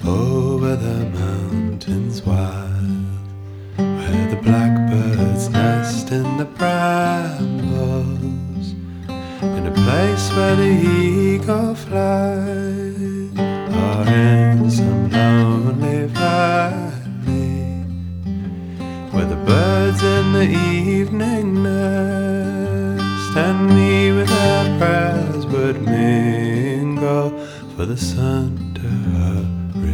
over the mountains wild, where the blackbirds nest in the brambles, in a place where the eagle flies, or in some lonely valley, where the birds in the evening nest, and me with their prayers would mingle, for the sun